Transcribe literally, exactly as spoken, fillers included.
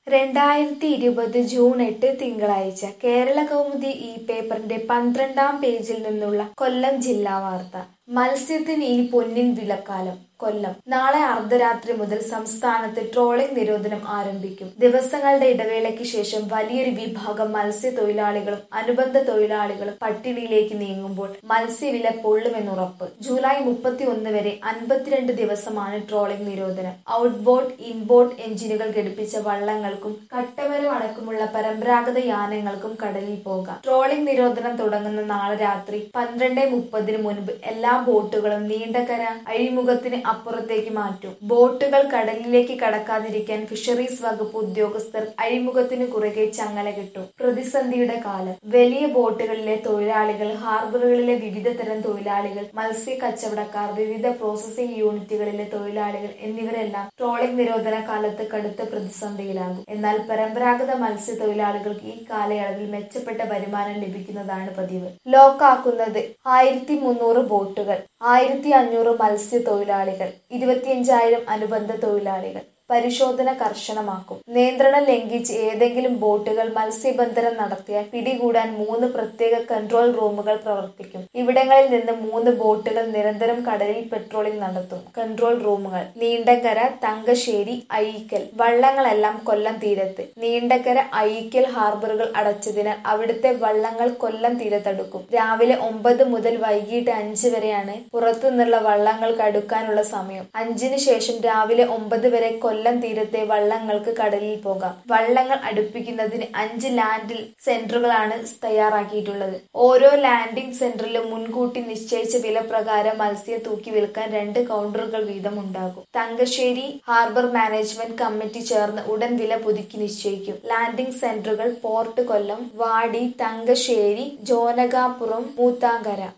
രണ്ടായിരത്തി ഇരുപത് ജൂൺ എട്ട് തിങ്കളാഴ്ച കേരള കൗമുദി ഈ പേപ്പറിന്റെ പന്ത്രണ്ടാം പേജിൽ നിന്നുള്ള കൊല്ലം ജില്ലാ വാർത്ത. മത്സ്യത്തിന് ഇനി പൊന്നിൻ വിലക്കാലം. കൊല്ലം. നാളെ അർദ്ധരാത്രി മുതൽ സംസ്ഥാനത്ത് ട്രോളിംഗ് നിരോധനം ആരംഭിക്കും. ദിവസങ്ങളുടെ ഇടവേളയ്ക്ക് ശേഷം വലിയൊരു വിഭാഗം മത്സ്യത്തൊഴിലാളികളും അനുബന്ധ തൊഴിലാളികളും പട്ടിണിയിലേക്ക് നീങ്ങുമ്പോൾ മത്സ്യവില പൊള്ളുമെന്നുറപ്പ്. ജൂലൈ മുപ്പത്തി ഒന്ന് വരെ അൻപത്തിരണ്ട് ദിവസമാണ് ട്രോളിംഗ് നിരോധനം. ഔട്ട്ബോട്ട് ഇൻബോട്ട് എഞ്ചിനുകൾ ഘടിപ്പിച്ച വള്ളങ്ങൾക്കും കട്ടമരം അടക്കമുള്ള പരമ്പരാഗത യാനങ്ങൾക്കും കടലിൽ പോകാം. ട്രോളിംഗ് നിരോധനം തുടങ്ങുന്ന നാളെ രാത്രി പന്ത്രണ്ട് മുപ്പതിന് മുൻപ് എല്ലാ ബോട്ടുകളും നീണ്ടകര അഴിമുഖത്തിന് അപ്പുറത്തേക്ക് മാറ്റും. ബോട്ടുകൾ കടലിലേക്ക് കടക്കാതിരിക്കാൻ ഫിഷറീസ് വകുപ്പ് ഉദ്യോഗസ്ഥർ അഴിമുഖത്തിന് കുറുകെ ചങ്ങല കെട്ടും. പ്രതിസന്ധിയുടെ കാലം. വലിയ ബോട്ടുകളിലെ തൊഴിലാളികൾ, ഹാർബറുകളിലെ വിവിധ തരം തൊഴിലാളികൾ, മത്സ്യ കച്ചവടക്കാർ, വിവിധ പ്രോസസിംഗ് യൂണിറ്റുകളിലെ തൊഴിലാളികൾ എന്നിവരെല്ലാം ട്രോളിംഗ് നിരോധന കാലത്ത് കടുത്ത പ്രതിസന്ധിയിലാകും. എന്നാൽ പരമ്പരാഗത മത്സ്യത്തൊഴിലാളികൾക്ക് ഈ കാലയളവിൽ മെച്ചപ്പെട്ട വരുമാനം ലഭിക്കുന്നതാണ് പതിവ്. ലോക്കാക്കുന്നത് ആയിരത്തി മുന്നൂറ് ബോട്ടുകൾ, ആയിരത്തി അഞ്ഞൂറ് മത്സ്യത്തൊഴിലാളികൾ, ഇരുപത്തിയഞ്ചായിരം അനുബന്ധ തൊഴിലാളികൾ. പരിശോധന കർശനമാക്കും. നിയന്ത്രണം ലംഘിച്ച് ഏതെങ്കിലും ബോട്ടുകൾ മത്സ്യബന്ധനം നടത്തിയാൽ പിടികൂടാൻ മൂന്ന് പ്രത്യേക കൺട്രോൾ റൂമുകൾ പ്രവർത്തിക്കും. ഇവിടങ്ങളിൽ നിന്ന് മൂന്ന് ബോട്ടുകൾ നിരന്തരം കടലിൽ പെട്രോളിംഗ് നടത്തും. കൺട്രോൾ റൂമുകൾ: നീണ്ടകര, തങ്കശ്ശേരി, അഴീക്കൽ. വള്ളങ്ങളെല്ലാം കൊല്ലം തീരത്ത്. നീണ്ടകര, അഴീക്കൽ ഹാർബറുകൾ അടച്ചതിനാൽ അവിടുത്തെ വള്ളങ്ങൾ കൊല്ലം തീരത്തടുക്കും. രാവിലെ ഒമ്പത് മുതൽ വൈകിട്ട് അഞ്ച് വരെയാണ് പുറത്തുനിന്നുള്ള വള്ളങ്ങൾക്ക് അടുക്കാനുള്ള സമയം. അഞ്ചിന് ശേഷം രാവിലെ ഒമ്പത് വരെ കൊല്ലം തീരത്തെ വള്ളങ്ങൾക്ക് കടലിൽ പോകാം. വള്ളങ്ങൾ അടുപ്പിക്കുന്നതിന് അഞ്ച് ലാൻഡിംഗ് സെന്ററുകളാണ് തയ്യാറാക്കിയിട്ടുള്ളത്. ഓരോ ലാൻഡിംഗ് സെന്ററിലും മുൻകൂട്ടി നിശ്ചയിച്ച വില പ്രകാരം മത്സ്യം തൂക്കി വിൽക്കാൻ രണ്ട് കൗണ്ടറുകൾ വീതം ഉണ്ടാകും. തങ്കശ്ശേരി ഹാർബർ മാനേജ്മെന്റ് കമ്മിറ്റി ചേർന്ന് ഉടൻ വില പുതുക്കി നിശ്ചയിക്കും. ലാൻഡിംഗ് സെന്ററുകൾ: പോർട്ട് കൊല്ലം, വാടി, തങ്കശ്ശേരി, ജോനകാപുരം, മൂത്താങ്കര.